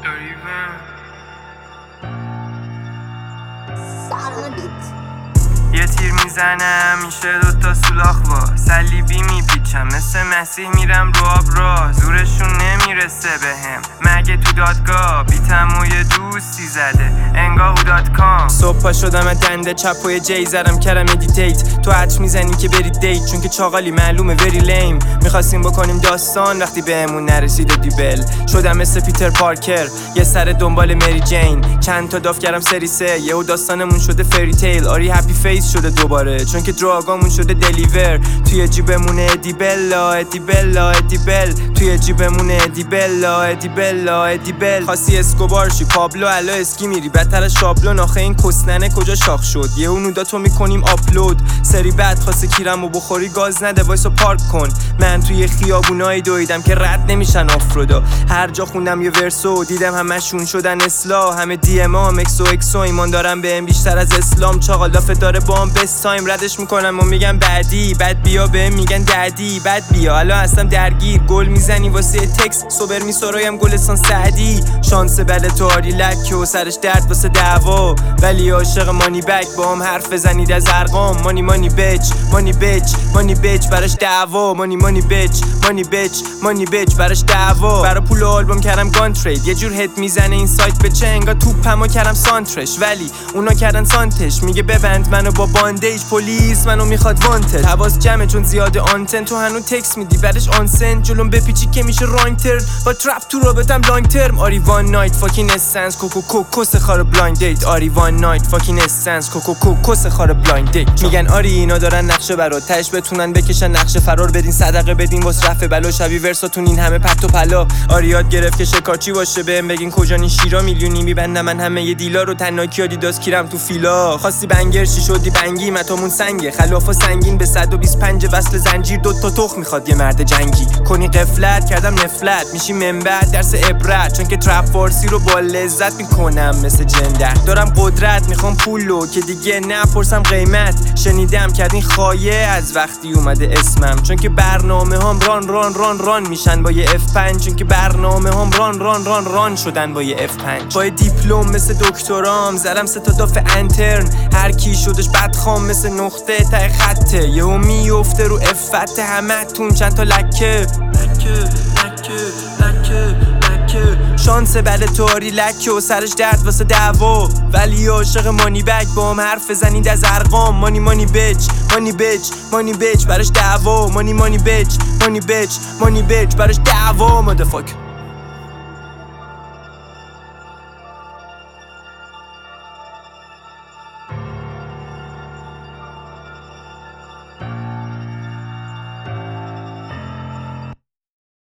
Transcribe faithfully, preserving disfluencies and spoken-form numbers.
یه تیر میزنم میشه دوتا سولاخ وا صلیبی میپیچم مثل مسیح میرم رو آب را زورشون نمیرسه بهم مگه تو دادگاه بیتم و یه دوستی زده انگاه او دات کام صبح پا شدم دنده چپ و یه جی زدم کرم ادیتیت تو حدش میزنی که بری دیت چون که چاقالی معلومه وری لیم میخواستیم بکنیم داستان وقتی بهمون نرسیده دیبل شدم مثل پیتر پارکر یه سر دنبال مری جین چند تا داف کردم سری سه یهو داستانمون شده فری تیل آری هپی فیس شده دوباره چون که دراگامون شده دلیور توی جیبمونه ادی بلا ادی بلا ادی بل توی جیبمونه ادی بلا ادی بلا ادی بل خاصی اسکوبار شی پابلو الا اسکی میری بدتر از شابلون آخه این کسننه کجا شاخ شد یهو نوداتو میکنیم آپلود سری بعد خواسته کیرمو بخوری گاز نده وایسو پارک کن من توی خیابونای دویدم که رد نمیشن آفرودا هر جا خوندم یه ورسو دیدم همشون شدن اصلاح همه دی ام ام اکسو اکسو ایمان دارم بهم بیشتر از اسلام چاقال دافه داره بام بست تایم ردش میکنم و میگم بعدی بعد بیا بهم میگن ددی بعد بیا الان هستم درگیر گل میزنی واسه تکس سوبر میسرایم گلستان سعدی شانس بله تو آری لک و سرش درد واسه دعوا ولی عاشق مانی بک با هم حرف بزنید از ارقام مانی مانی بچ مانی بچ مانی بچ براش دعوا مانی مانی بچ مانی بچ مانی بچ براش دعوا برا پول آلبوم کردم گان ترید یه جور هد میزنه این سایت به چه انگار توپمو کردم سانترش ولی اونا کردن سانتش میگه ببند منو با باندیج پلیس منو میخواد وانتد حواس جمعه چون زیاده آنتن تو هنو تکس میدی بعدش آنسن جلوم بپیچی که میشه رانگ ترم با ترپ تو رابطم لانگ ترم آری وان نایت فاکین اسنس کوکو کوکوس خار بلایند دیت آری وان نایت فاکین اسنس کوکو کوکوس خار بلایند دیت میگن آری اینا دارن نقشه برات تاش بتونن بکشن نقشه فرار بدین صدقه بدین واسه رفع بلا شبی ورساتون این همه پرت و پلا آری یاد گرفت که شکارچی باشه بهم بگین کجا این شیرا میلیونی میبندم من همه ی دیلا رو تناکی آدیداس کیرم تو فیلا خواستی بنگر چی شدی بنگی متامون سنگه خلافا سنگین به صد و بیست و پنج وصل زنجیر دو تا تخ میخواد یه مرد جنگی کنی قفلت کردم نفلت میشی منبع درس عبرت چون که ترپ فارسی رو با لذت میکنم مثل جندر دارم قدرت میخوام پولو که دیگه نپرسم قیمت شنیدم کردین خایه از وقتی اومده اسمم چون که برنامه هم ران ران ران ران میشن با یه اف پنج چون که برنامه هم ران ران ران ران شدن با یه اف پنج با دیپلم مثل دکترام زدم سه تا داف انترن هر کی شدش بدخوام مثل نقطه ته خطه یهو میفته رو افت همتون چند تا لکه لکه لکه لکه لکه شانس بله تواری لکه و سرش درد واسه دعوا ولی عاشق مانی بک با هم حرف بزنید از ارقام مانی مانی بچ مانی بچ مانی بچ براش دعوا مانی مانی بچ مانی بچ مانی بچ براش دعوا مادرفاک